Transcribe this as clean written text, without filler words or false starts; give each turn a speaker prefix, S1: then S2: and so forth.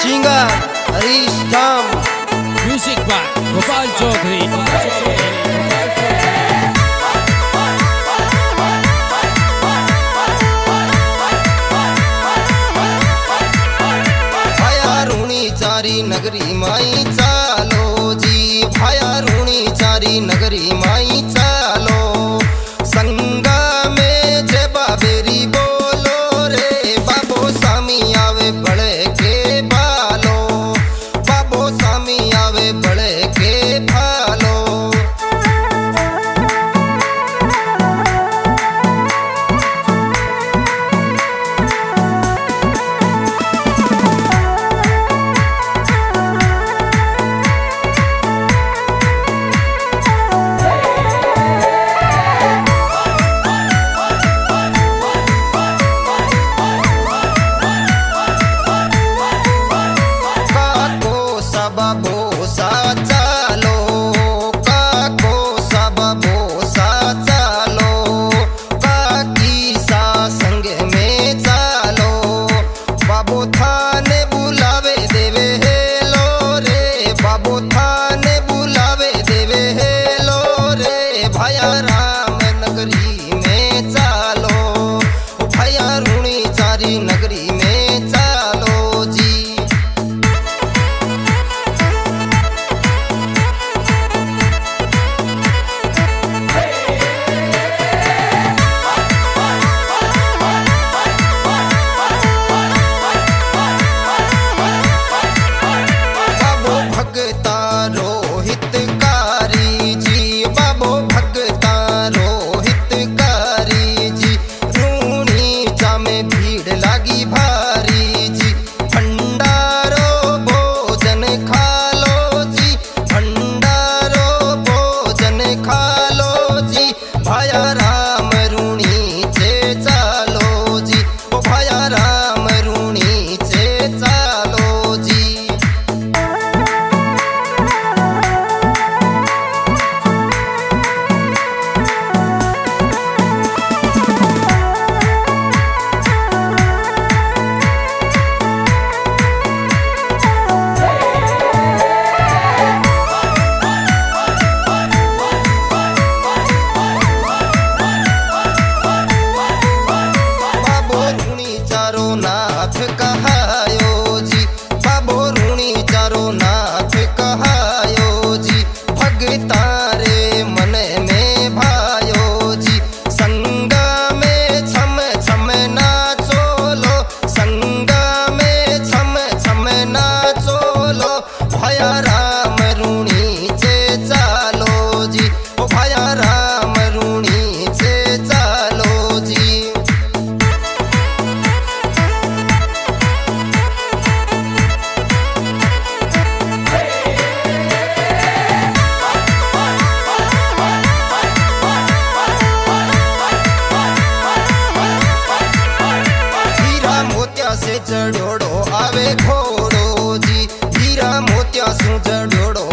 S1: Singer Harish Dham.
S2: Music by Gopal Chaudhary.
S1: चारी नगरी माई चालो जी, भाया रूणी चारी नगरी माई चालो। संगा में जय बाबेरी बोलो रे, बाबो सामी आवे बड़े के भालो, बाबो सामी आवे बड़े के भालो। नगरी में चालो जी। बाबो भगता रोहितकारी जी, बाबो भगता रोहितकारी जी। रूणी चा में भीड़ लागी भारी जी, भंडारो भोजन खा लो जी, भंडारो भोजन खा लो जी। भाया राम रूणी चे चालो जी, ओ भाया राम रूणी चे चालो जी। नाथ कहायो जी, बाबो रूणी चारो नाथ कहायो जी। भगता रे मन में भायो जी, संगा में छम छम नाचो लो, संगा में छम छम नाचो लो। भाया राम रूणी चे चालो जी, ओ भाया राम रूणी चे चालो जी। से चढ़ोड़ो आवे घोड़ो जी, हीरा मोतिया सु चढ़ोड़ो